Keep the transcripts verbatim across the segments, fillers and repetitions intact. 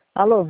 Alô?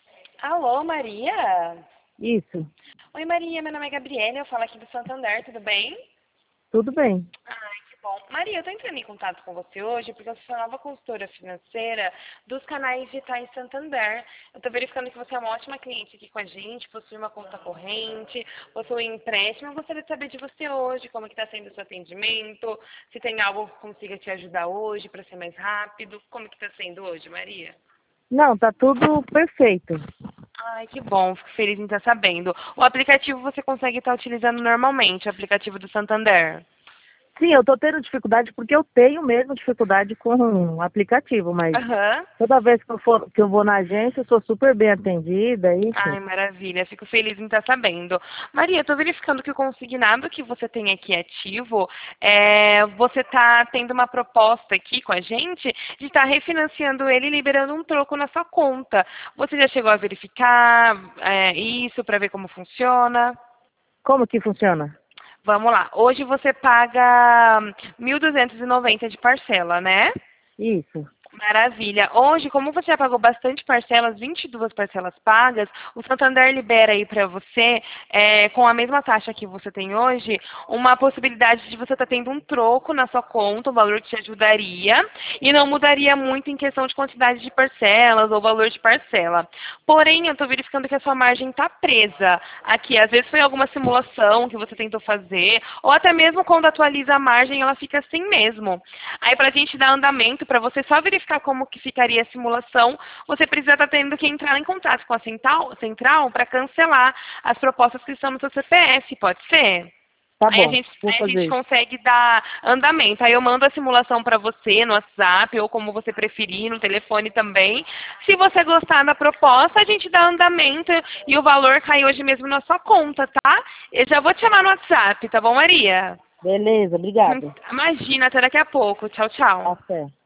Alô, Maria? Isso, Oi, Maria, meu nome é Gabriela, eu falo aqui do Santander, tudo bem? tudo bem. Ai, que bom. Maria, eu tô entrando em contato com você hoje porque eu sou a nova consultora financeira dos canais digitais Santander. Eu tô verificando que você é uma ótima cliente aqui com a gente, possui uma conta corrente, possui um empréstimo. Eu gostaria de saber de você hoje, como que tá sendo o seu atendimento, se tem algo que consiga te ajudar hoje para ser mais rápido. Como que tá sendo hoje, Maria? Não, tá tudo perfeito. Ai, que bom, fico feliz em estar sabendo. O aplicativo você consegue estar utilizando normalmente, o aplicativo do Santander? Sim, eu tô tendo dificuldade porque eu tenho mesmo dificuldade com o aplicativo, mas Aham. toda vez que eu for, que eu vou na agência, eu sou super bem atendida, enfim. Ai, maravilha, fico feliz em estar sabendo. Maria, estou verificando que o consignado que você tem aqui ativo, é, você está tendo uma proposta aqui com a gente de estar refinanciando ele e liberando um troco na sua conta. Você já chegou a verificar é, isso para ver como funciona? Como que funciona? Vamos lá. Hoje você paga mil duzentos e noventa de parcela, né? Isso. Maravilha. Hoje, como você já pagou bastante parcelas, vinte e duas parcelas pagas, o Santander libera aí para você, é, com a mesma taxa que você tem hoje, uma possibilidade de você estar tendo um troco na sua conta, um valor que te ajudaria, e não mudaria muito em questão de quantidade de parcelas ou valor de parcela. Porém, eu estou verificando que a sua margem está presa aqui. Às vezes foi alguma simulação que você tentou fazer, ou até mesmo quando atualiza a margem, ela fica assim mesmo. Aí, para a gente dar andamento, para você só verificar como que ficaria a simulação, você precisa estar tendo que entrar em contato com a central, central para cancelar as propostas que estão no seu C P F, pode ser? Tá Aí a bom, gente, vou aí a gente fazer isso. consegue dar andamento. Aí eu mando a simulação para você no WhatsApp ou como você preferir, no telefone também. Se você gostar da proposta, a gente dá andamento e o valor cai hoje mesmo na sua conta, tá? Eu já vou te chamar no WhatsApp, tá bom, Maria? Beleza, obrigada. Imagina, até daqui a pouco. Tchau, tchau. Até.